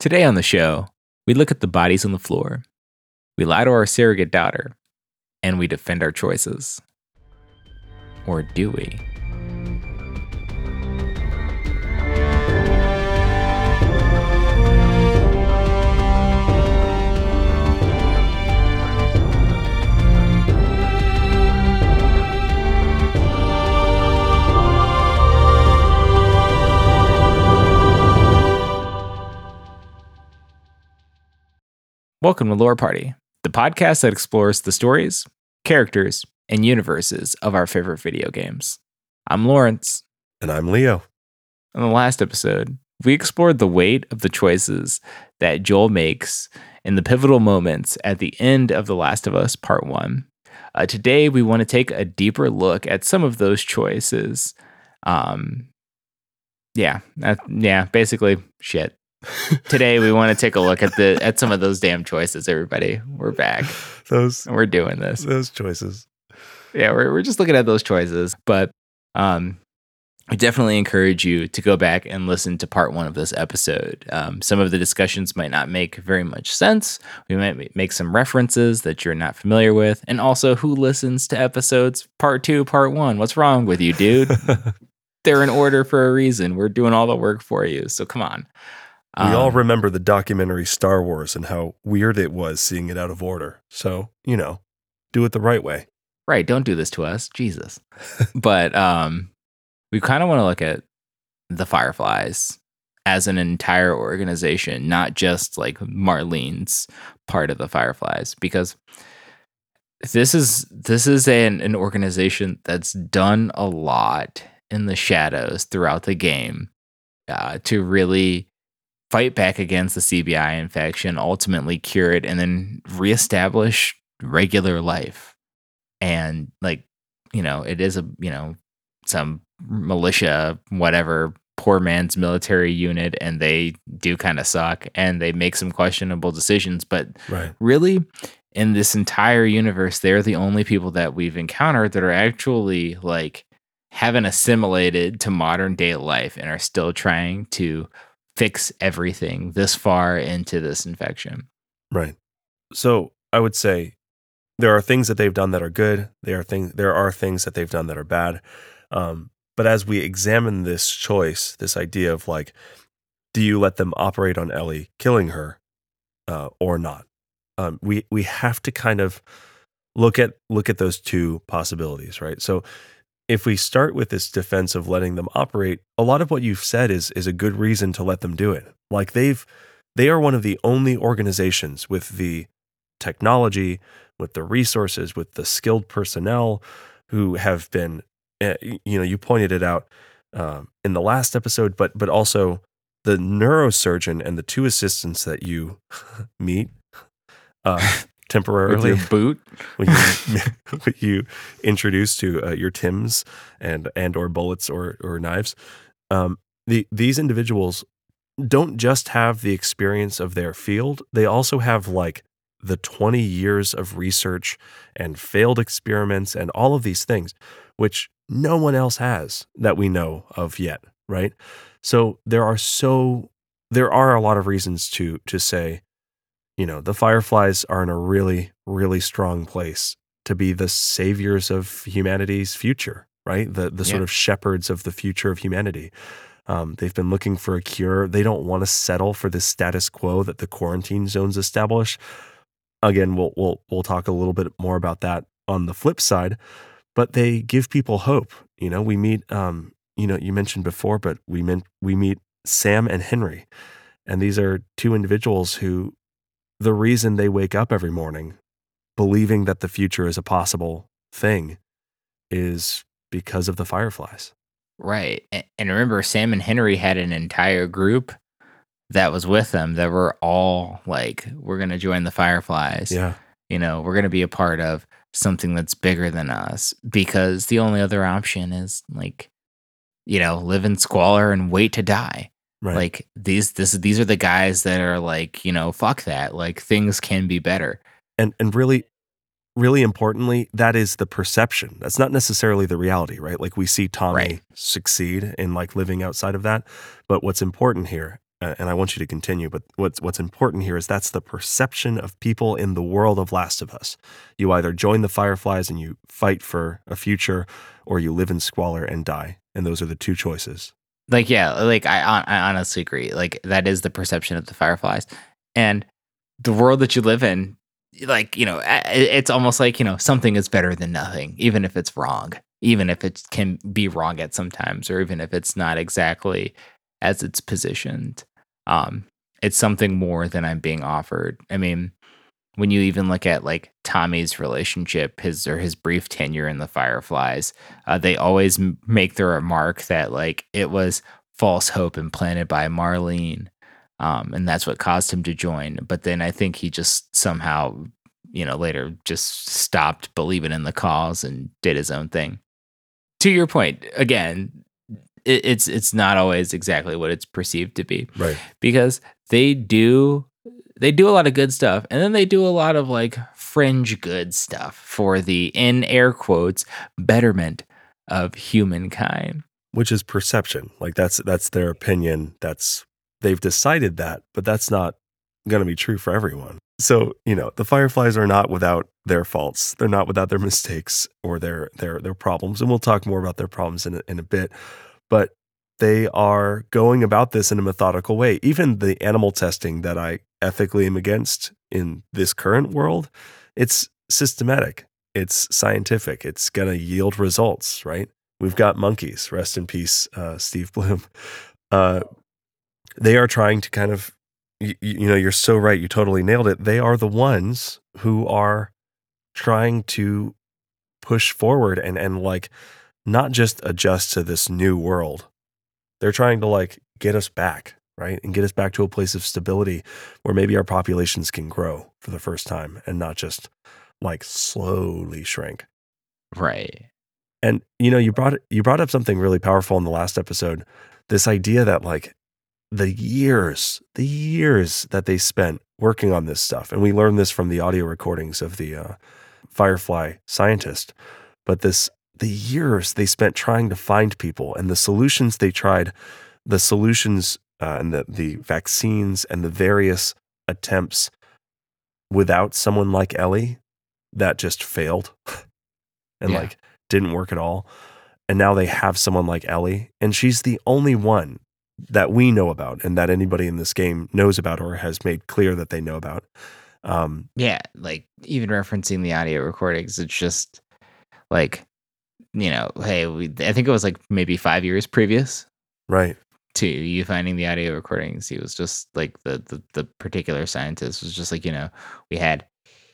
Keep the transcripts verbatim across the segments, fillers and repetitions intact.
Today on the show, we look at the bodies on the floor, we lie to our surrogate daughter, and we defend our choices. Or do we? Welcome to Lore Party, the podcast that explores the stories, characters, and universes of our favorite video games. I'm Lawrence. And I'm Leo. In the last episode, we explored the weight of the choices that Joel makes in the pivotal moments at the end of The Last of Us Part one. Uh, today, we want to take a deeper look at some of those choices. Um, yeah, that, yeah, basically, shit. Today we want to take a look at the at some of those damn choices. Everybody, we're back. Those we're doing this. Those choices. Yeah, we're we're just looking at those choices. But um, I definitely encourage you to go back and listen to part one of this episode. Um, some of the discussions might not make very much sense. We might make some references that you're not familiar with, and also who listens to episodes part two, part one. What's wrong with you, dude? They're in order for a reason. We're doing all the work for you. So come on. We um, all remember the documentary Star Wars and how weird it was seeing it out of order. So, you know, do it the right way. Right. Don't do this to us. Jesus. But um, we kind of want to look at the Fireflies as an entire organization, not just like Marlene's part of the Fireflies, because this is this is an, an organization that's done a lot in the shadows throughout the game uh, to really fight back against the C B I infection, ultimately cure it, and then reestablish regular life. And like, you know, it is a, you know, some militia, whatever, poor man's military unit, and they do kind of suck and they make some questionable decisions. But right. really, in this entire universe, they're the only people that we've encountered that are actually like haven't assimilated to modern day life and are still trying to fix everything this far into this infection. Right. So I would say there are things that they've done that are good. There are things, there are things that they've done that are bad. Um, but as we examine this choice, this idea of like, do you let them operate on Ellie, killing her, uh, or not? Um, we we have to kind of look at look at those two possibilities, right? So if we start with this defense of letting them operate, a lot of what you've said is is a good reason to let them do it. Like they've, they are one of the only organizations with the technology, with the resources, with the skilled personnel who have been, uh, you know, you pointed it out um, in the last episode, but but also the neurosurgeon and the two assistants that you meet uh, temporarily with your boot when you, when you introduce to uh, your Tims and and or bullets or or knives. Um, the these individuals don't just have the experience of their field; they also have like the twenty years of research and failed experiments and all of these things, which no one else has that we know of yet. Right? So there are so there are a lot of reasons to to say, you know, the Fireflies are in a really, really strong place to be the saviors of humanity's future, right? The the sort yeah. of shepherds of the future of humanity. Um, they've been looking for a cure. They don't want to settle for the status quo that the quarantine zones establish. Again, we'll we'll we'll talk a little bit more about that on the flip side, but they give people hope. You know, we meet, um, you know, you mentioned before, but we meant we meet Sam and Henry, and these are two individuals who. The reason they wake up every morning believing that the future is a possible thing is because of the Fireflies. Right. And remember, Sam and Henry had an entire group that was with them that were all like, we're going to join the Fireflies. Yeah. You know, we're going to be a part of something that's bigger than us, because the only other option is like, you know, live in squalor and wait to die. Right. Like these, this, these are the guys that are like, you know, fuck that. Like things can be better. And and really, really importantly, that is the perception. That's not necessarily the reality, right? Like we see Tommy right. succeed in like living outside of that. But what's important here, uh, and I want you to continue, but what's what's important here is that's the perception of people in the world of Last of Us. You either join the Fireflies and you fight for a future, or you live in squalor and die, and those are the two choices. Like, yeah, like I, hon- I honestly agree. Like that is the perception of the Fireflies, and the world that you live in. Like, you know, a- it's almost like, you know, something is better than nothing, even if it's wrong, even if it can be wrong at sometimes, or even if it's not exactly as it's positioned. Um, it's something more than I'm being offered. I mean, when you even look at like Tommy's relationship, his or his brief tenure in the Fireflies, uh, they always m- make the remark that like it was false hope implanted by Marlene, um, and that's what caused him to join. But then I think he just somehow, you know, later just stopped believing in the cause and did his own thing. To your point, again, it, it's it's not always exactly what it's perceived to be, Right. because they do they do a lot of good stuff, and then they do a lot of like fringe good stuff for the, in air quotes, betterment of humankind. Which is perception. Like that's that's their opinion. That's they've decided that, but that's not going to be true for everyone. So, you know, the Fireflies are not without their faults. They're not without their mistakes or their their their problems, and we'll talk more about their problems in a, in a bit. But they are going about this in a methodical way. Even the animal testing that I ethically am against in this current world, it's systematic. It's scientific. It's going to yield results, right? We've got monkeys. Rest in peace, uh, Steve Bloom. Uh, they are trying to kind of, you, you know, you're so right. You totally nailed it. They are the ones who are trying to push forward and and like not just adjust to this new world. They're trying to like get us back, right? And get us back to a place of stability where maybe our populations can grow for the first time and not just like slowly shrink. Right. And you know, you brought you brought up something really powerful in the last episode. This idea that like the years, the years that they spent working on this stuff, and we learned this from the audio recordings of the uh, Firefly scientist. But this the years they spent trying to find people and the solutions they tried, the solutions uh, and the the vaccines and the various attempts without someone like Ellie that just failed and Yeah. like didn't work at all. And now they have someone like Ellie, and she's the only one that we know about and that anybody in this game knows about or has made clear that they know about. Um, Yeah. Like even referencing the audio recordings, it's just like, you know, hey, we, I think it was like maybe five years previous right. to you finding the audio recordings. He was just like the, the, the particular scientist was just like, you know, we had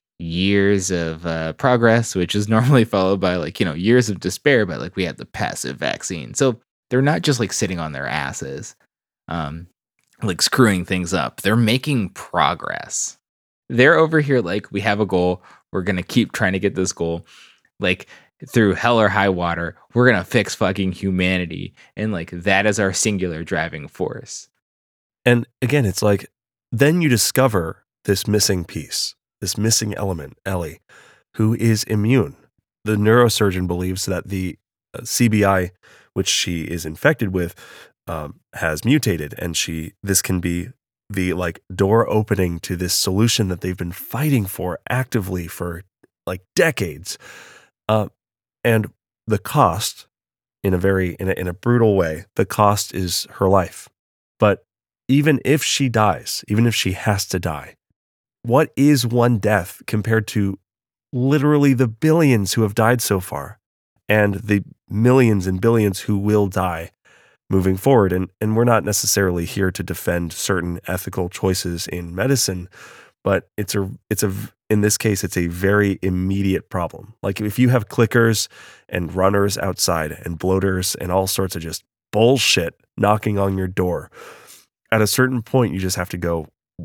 years of uh, progress, which is normally followed by like, you know, years of despair, but like we had the passive vaccine. So they're not just like sitting on their asses, um, like screwing things up. They're making progress. They're over here like, we have a goal. We're going to keep trying to get this goal. Like through hell or high water, we're going to fix fucking humanity. And like that is our singular driving force. And again, it's like, then you discover this missing piece, this missing element, Ellie, who is immune. The neurosurgeon believes that the uh, C B I, which she is infected with, um, has mutated, and she this can be the like door opening to this solution that they've been fighting for actively for like decades. Uh, and the cost, in a very in a, in a brutal way, the cost is her life. But even if she dies, even if she has to die, what is one death compared to literally the billions who have died so far and the millions and billions who will die moving forward? And, and we're not necessarily here to defend certain ethical choices in medicine, but it's a, it's a, in this case, it's a very immediate problem. Like if you have clickers and runners outside and bloaters and all sorts of just bullshit knocking on your door, at a certain point, you just have to go,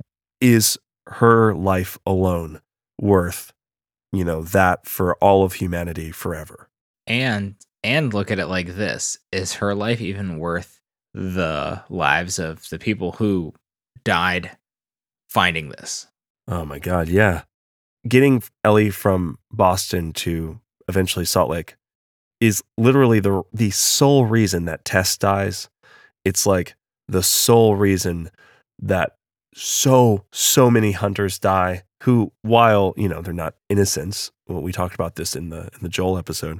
is her life alone worth, you know, that for all of humanity forever? And and look at it like this. Is her life even worth the lives of the people who died finding this? Oh my God, yeah. Getting Ellie from Boston to eventually Salt Lake is literally the the sole reason that Tess dies. It's like the sole reason that so, so many hunters die who, while, you know, they're not innocents. Well, we talked about this in the in the Joel episode.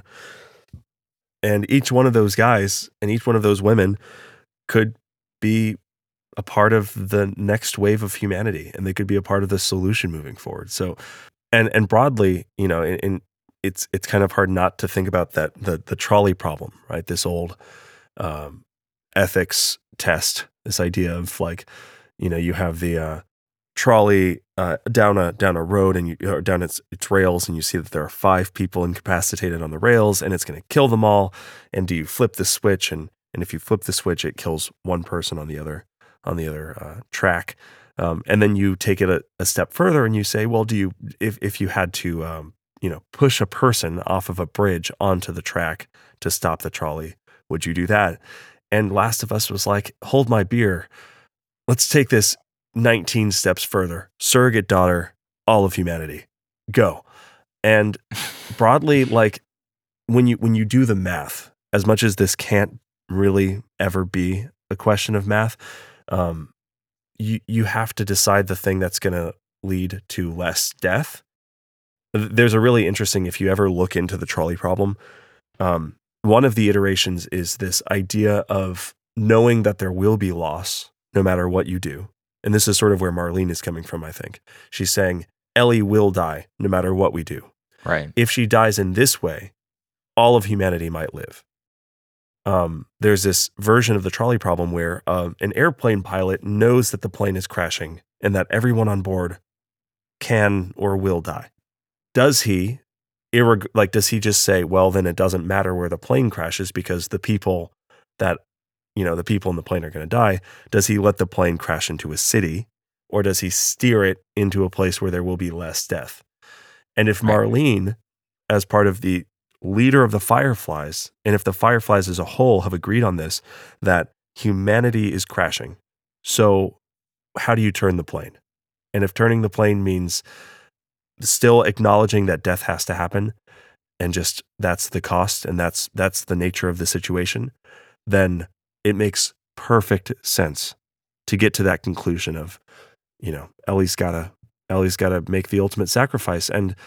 And each one of those guys and each one of those women could be a part of the next wave of humanity, and they could be a part of the solution moving forward. So, and and broadly, you know, in, in it's it's kind of hard not to think about that the the trolley problem, right? This old um, ethics test, this idea of like, you know, you have the uh, trolley uh, down a down a road and you or down its its rails, and you see that there are five people incapacitated on the rails, and it's going to kill them all. And do you flip the switch? And and if you flip the switch, it kills one person on the other on the other uh, track. Um, and then you take it a, a step further, and you say, well, do you if if you had to um, you know push a person off of a bridge onto the track to stop the trolley, would you do that? And Last of Us was like, hold my beer. Let's take this nineteen steps further. Surrogate daughter, all of humanity, go. And broadly, like when you when you do the math, as much as this can't really ever be a question of math, um, you you have to decide the thing that's going to lead to less death. There's a really interesting, if you ever look into the trolley problem, um, one of the iterations is this idea of knowing that there will be loss no matter what you do. And this is sort of where Marlene is coming from, I think. She's saying, Ellie will die no matter what we do. Right. If she dies in this way, all of humanity might live. Um, there's this version of the trolley problem where uh, an airplane pilot knows that the plane is crashing and that everyone on board can or will die. Does he, irreg- like, does he just say, well, then it doesn't matter where the plane crashes because the people that, you know, the people in the plane are going to die? Does he let the plane crash into a city, or does he steer it into a place where there will be less death? And if Marlene, as part of the leader of the Fireflies, and if the Fireflies as a whole have agreed on this, that humanity is crashing, so how do you turn the plane? And if turning the plane means still acknowledging that death has to happen, and just that's the cost, and that's that's the nature of the situation, then it makes perfect sense to get to that conclusion of, you know, Ellie's gotta Ellie's gotta make the ultimate sacrifice. And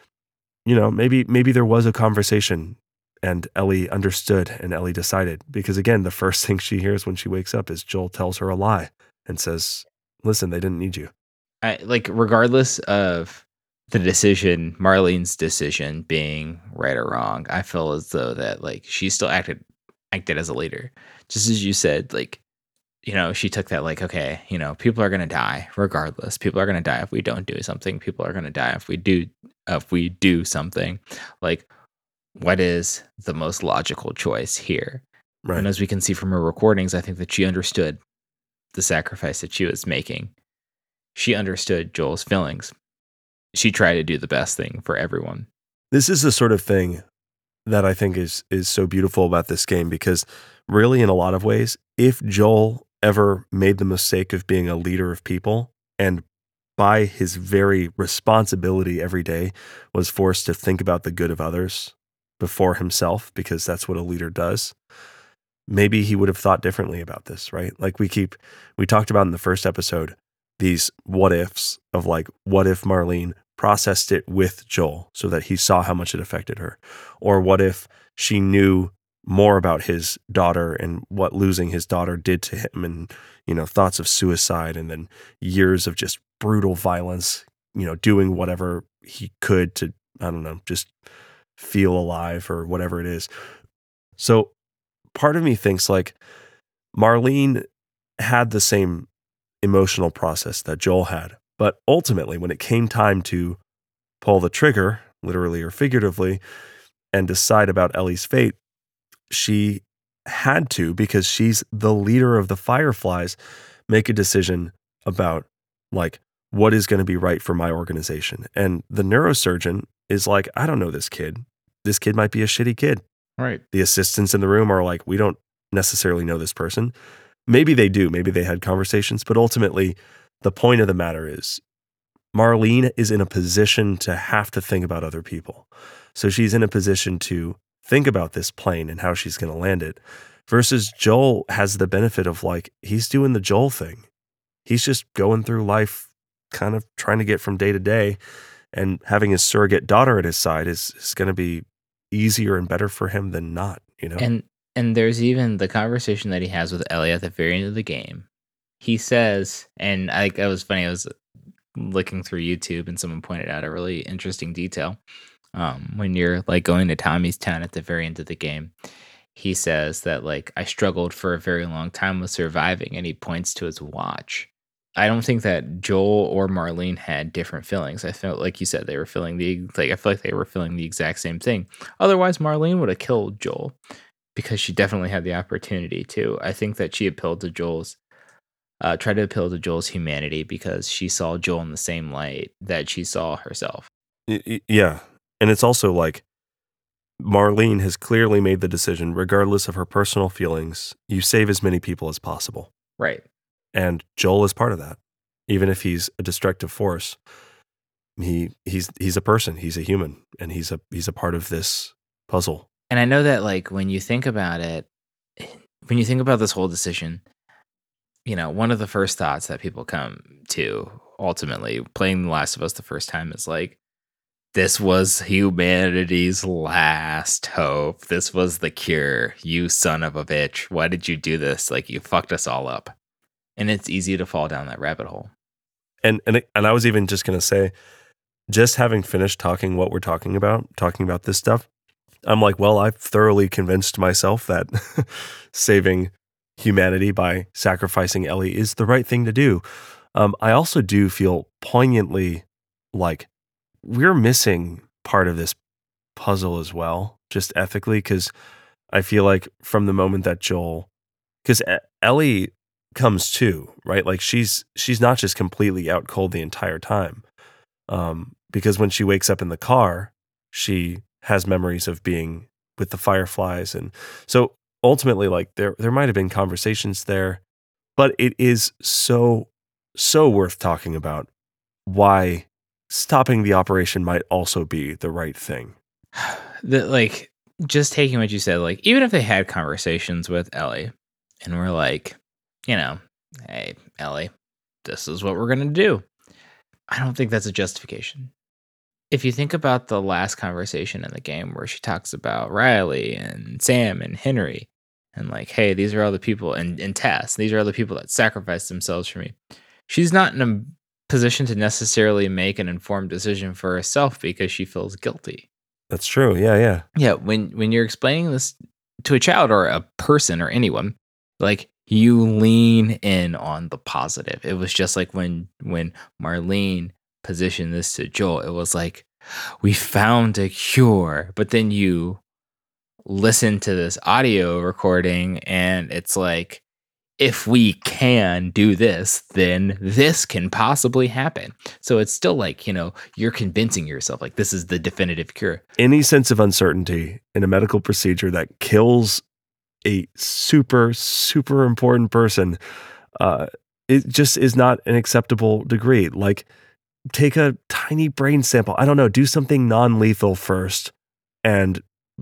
you know, maybe maybe there was a conversation and Ellie understood and Ellie decided, because again, the first thing she hears when she wakes up is Joel tells her a lie and says, listen, they didn't need you. I, like, regardless of the decision, Marlene's decision being right or wrong, I feel as though that, like, she still acted acted as a leader. Just as you said, like, you know, she took that, like, okay, you know, people are going to die regardless. People are going to die if we don't do something. People are going to die if we do, if we do something. Like, what is the most logical choice here? Right. And as we can see from her recordings, I think that she understood the sacrifice that she was making. She understood Joel's feelings. She tried to do the best thing for everyone. This is the sort of thing that I think is is so beautiful about this game, because really, in a lot of ways, if Joel ever made the mistake of being a leader of people, and by his very responsibility every day was forced to think about the good of others before himself, because that's what a leader does, maybe he would have thought differently about this, right? Like we keep, we talked about in the first episode, these what ifs of like, what if Marlene processed it with Joel so that he saw how much it affected her? Or what if she knew more about his daughter and what losing his daughter did to him, and, you know, thoughts of suicide, and then years of just brutal violence, you know, doing whatever he could to, I don't know, just feel alive or whatever it is. So part of me thinks like Marlene had the same emotional process that Joel had, but ultimately when it came time to pull the trigger, literally or figuratively, and decide about Ellie's fate, she had to, because she's the leader of the Fireflies, make a decision about like what is going to be right for my organization. And the neurosurgeon is like, I don't know this kid. This kid might be a shitty kid. Right. The assistants in the room are like, we don't necessarily know this person. Maybe they do. Maybe they had conversations. But ultimately, the point of the matter is Marlene is in a position to have to think about other people. So she's in a position to think about this plane and how she's going to land it, versus Joel has the benefit of like, he's doing the Joel thing. he's just going through life, kind of trying to get from day to day, and having his surrogate daughter at his side is, is going to be easier and better for him than not, you know? And and there's even the conversation that he has with Ellie at the very end of the game. He says, and I it was funny, I was looking through YouTube and someone pointed out a really interesting detail. Um, when you're like going to Tommy's town at the very end of the game, he says that like I struggled for a very long time with surviving, and he points to his watch. I don't think that Joel or Marlene had different feelings. I felt like you said they were feeling the like I feel like they were feeling the exact same thing. Otherwise, Marlene would have killed Joel because she definitely had the opportunity to. I think that she appealed to Joel's uh, tried to appeal to Joel's humanity because she saw Joel in the same light that she saw herself. Y- y- Yeah. And it's also like Marlene has clearly made the decision, regardless of her personal feelings, you save as many people as possible. Right. And Joel is part of that. Even if he's a destructive force, he he's he's a person, he's a human, and he's a he's a part of this puzzle. And I know that like when you think about it, when you think about this whole decision, you know, one of the first thoughts that people come to ultimately playing The Last of Us the first time is like, this was humanity's last hope. This was the cure. You son of a bitch. Why did you do this? Like, you fucked us all up. And it's easy to fall down that rabbit hole. And and it- and I was even just going to say, just having finished talking what we're talking about, talking about this stuff, I'm like, well, I've thoroughly convinced myself that saving humanity by sacrificing Ellie is the right thing to do. Um, I also do feel poignantly like we're missing part of this puzzle as well, just ethically, because I feel like from the moment that Joel, because Ellie comes to, right? Like she's she's not just completely out cold the entire time, um, because when she wakes up in the car, she has memories of being with the Fireflies, and so ultimately, like there there might have been conversations there, but it is so so worth talking about why stopping the operation might also be the right thing. The, like, just taking what you said, like, even if they had conversations with Ellie and we're like, you know, hey, Ellie, this is what we're going to do. I don't think that's a justification. If you think about the last conversation in the game where she talks about Riley and Sam and Henry and like, hey, these are all the people, and, and Tess, these are all the people that sacrificed themselves for me. She's not in a position to necessarily make an informed decision for herself because she feels guilty. That's true. Yeah, yeah. Yeah, when when you're explaining this to a child or a person or anyone, like you lean in on the positive. It was just like when when Marlene positioned this to Joel, it was like, we found a cure. But then you listen to this audio recording and it's like, if we can do this, then this can possibly happen. So it's still like, you know, you're convincing yourself like this is the definitive cure. Any sense of uncertainty in a medical procedure that kills a super, super important person, uh, it just is not an acceptable degree. Like, take a tiny brain sample. I don't know, do something non-lethal first and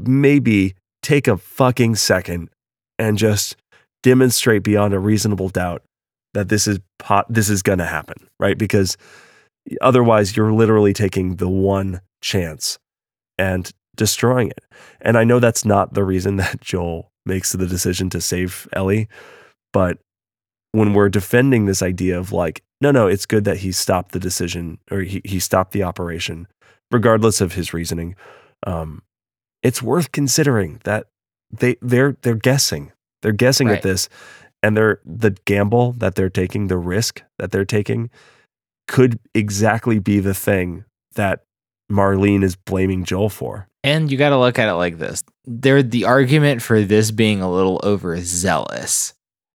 maybe take a fucking second and just demonstrate beyond a reasonable doubt that this is pot, this is going to happen, right? Because otherwise you're literally taking the one chance and destroying it. And I know that's not the reason that Joel makes the decision to save Ellie, but when we're defending this idea of like, no, no, it's good that he stopped the decision or he, he stopped the operation, regardless of his reasoning, um, it's worth considering that they they're they're guessing. They're guessing Right. at this, and they're the gamble that they're taking, the risk that they're taking, could exactly be the thing that Marlene is blaming Joel for. And you got to look at it like this. There, the argument for this being a little overzealous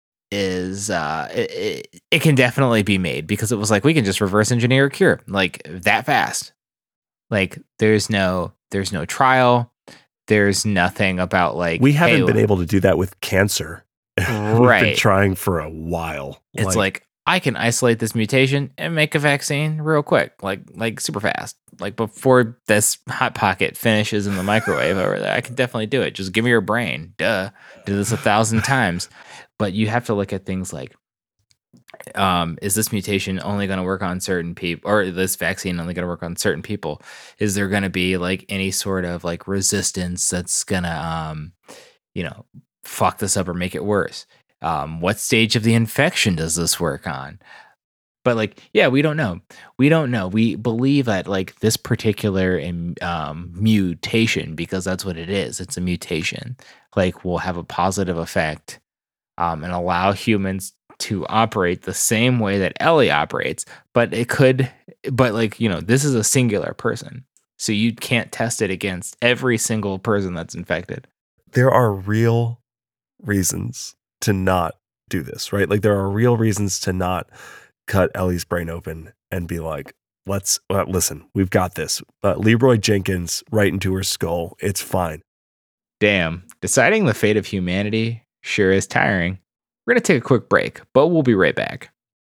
is uh, it, it, it can definitely be made because it was like we can just reverse engineer a cure like that fast. Like there's no there's no trial. There's nothing about like We haven't hey, been able to do that with cancer. We've been Right. trying for a while. It's like, I can isolate this mutation and make a vaccine real quick, like like super fast. Like before this hot pocket finishes in the microwave over there, I can definitely do it. Just give me your brain. Duh. Do this a thousand times. But you have to look at things like Um, is this mutation only going to work on certain people, or this vaccine only going to work on certain people? Is there going to be like any sort of like resistance that's going to, um, you know, fuck this up or make it worse? Um, what stage of the infection does this work on? But like, yeah, we don't know. We don't know. We believe that like this particular um, mutation, because that's what it is. It's a mutation. Like, will have a positive effect um, and allow humans to operate the same way that Ellie operates. But it could, but like, you know, this is a singular person. So you can't test it against every single person that's infected. There are real reasons to not do this, right? Like there are real reasons to not cut Ellie's brain open and be like, let's uh, listen, we've got this. Uh, Leroy Jenkins right into her skull. It's fine. Damn. Deciding the fate of humanity sure is tiring. We're going to take a quick break, but we'll be right back.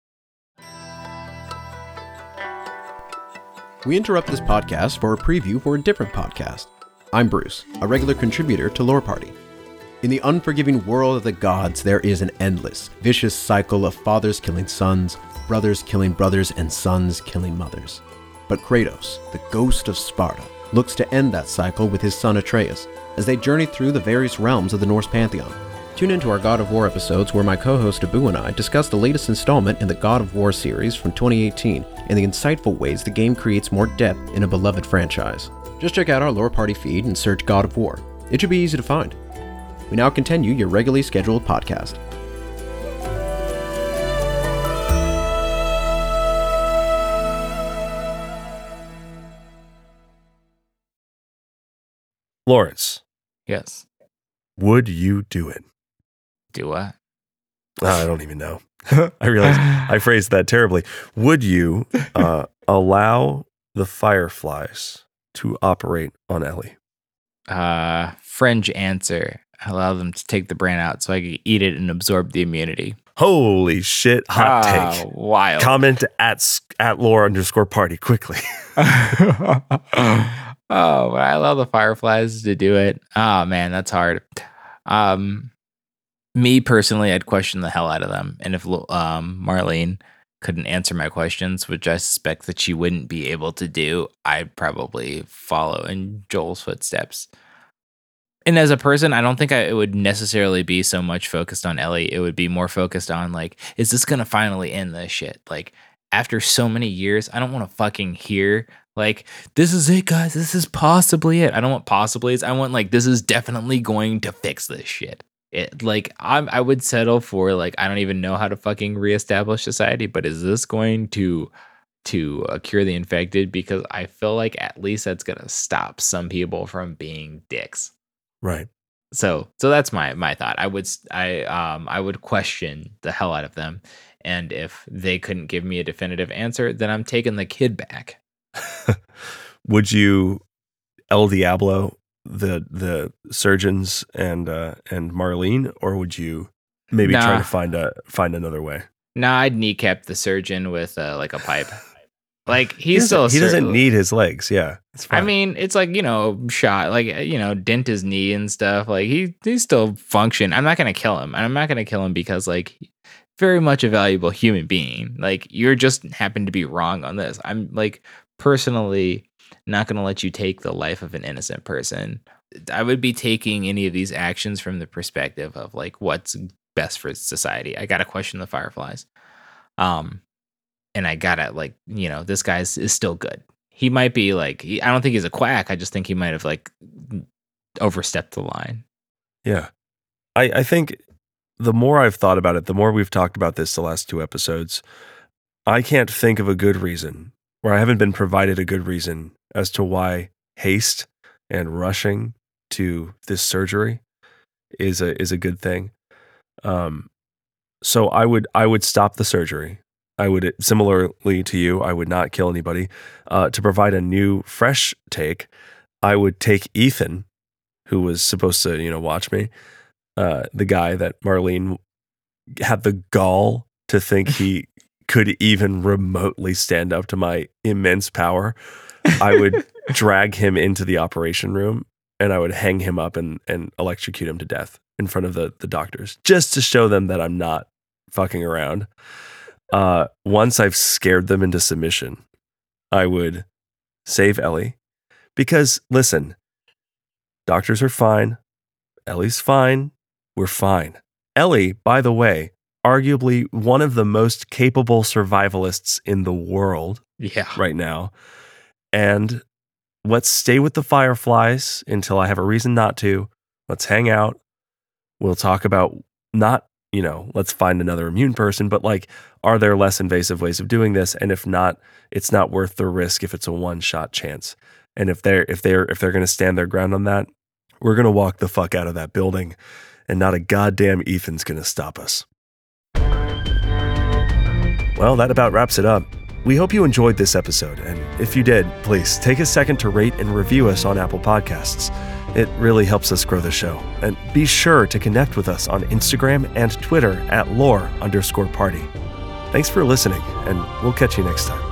We interrupt this podcast for a preview for a different podcast. I'm Bruce, a regular contributor to Lore Party. In the unforgiving world of the gods, there is an endless, vicious cycle of fathers killing sons, brothers killing brothers, and sons killing mothers. But Kratos, the ghost of Sparta, looks to end that cycle with his son Atreus, as they journey through the various realms of the Norse pantheon. Tune into our God of War episodes where my co-host Abu and I discuss the latest installment in the God of War series from twenty eighteen and the insightful ways the game creates more depth in a beloved franchise. Just check out our Lore Party feed and search God of War. It should be easy to find. We now continue your regularly scheduled podcast. Lawrence. Yes. Would you do it? Do what? Oh, I don't even know. I realized I phrased that terribly. Would you uh, allow the Fireflies to operate on Ellie? Uh, Fringe answer. Allow them to take the brain out so I can eat it and absorb the immunity. Holy shit! Hot ah, take. Wild. Comment at at lore underscore party quickly. oh, but I allow the Fireflies to do it. Oh man, that's hard. Um, me personally, I'd question the hell out of them, and if um Marlene couldn't answer my questions, which I suspect that she wouldn't be able to do, I'd probably follow in Joel's footsteps. And as a person, I don't think I, it would necessarily be so much focused on Ellie. It would be more focused on like, is this going to finally end this shit? Like, after so many years, I don't want to fucking hear like, this is it, guys. This is possibly it. I don't want possibly. I want like, this is definitely going to fix this shit. It like, I'm, I would settle for like, I don't even know how to fucking reestablish society, but is this going to to uh, cure the infected? Because I feel like at least that's going to stop some people from being dicks. Right. So, so that's my my thought. I would I um I would question the hell out of them, and if they couldn't give me a definitive answer, then I'm taking the kid back. Would you El Diablo the the surgeons and uh, and Marlene, or would you maybe nah. try to find a find another way? Nah, I'd kneecap the surgeon with uh, like a pipe. Like he's he still he doesn't need his legs. Yeah, it's fine. I mean, it's like, you know, shot like, you know, dent his knee and stuff. Like he he still function. I'm not gonna kill him, and I'm not gonna kill him because like very much a valuable human being. Like you're just happen to be wrong on this. I'm like personally not gonna let you take the life of an innocent person. I would be taking any of these actions from the perspective of like what's best for society. I gotta question the Fireflies. Um. And I gotta like, you know, this guy is still good. He might be like, he, I don't think he's a quack. I just think he might have like overstepped the line. Yeah. I, I think the more I've thought about it, the more we've talked about this the last two episodes, I can't think of a good reason, or I haven't been provided a good reason as to why haste and rushing to this surgery is a is a good thing. Um, so I would I would stop the surgery. I would, similarly to you, I would not kill anybody. Uh, to provide a new, fresh take, I would take Ethan, who was supposed to, you know, watch me, uh, the guy that Marlene had the gall to think he could even remotely stand up to my immense power. I would drag him into the operation room, and I would hang him up and, and electrocute him to death in front of the, the doctors, just to show them that I'm not fucking around. uh, once I've scared them into submission, I would save Ellie. Because, listen, doctors are fine. Ellie's fine. We're fine. Ellie, by the way, arguably one of the most capable survivalists in the world Yeah. right now. And let's stay with the Fireflies until I have a reason not to. Let's hang out. We'll talk about not, you know, let's find another immune person, but like, are there less invasive ways of doing this? And if not, it's not worth the risk if it's a one-shot chance. And if they're if they're if they're going to stand their ground on that, we're going to walk the fuck out of that building, and not a goddamn Ethan's going to stop us. Well, that about wraps it up. We hope you enjoyed this episode, and if you did, please take a second to rate and review us on Apple Podcasts. It really helps us grow the show. And be sure to connect with us on Instagram and Twitter at lore underscore party. Thanks for listening, and we'll catch you next time.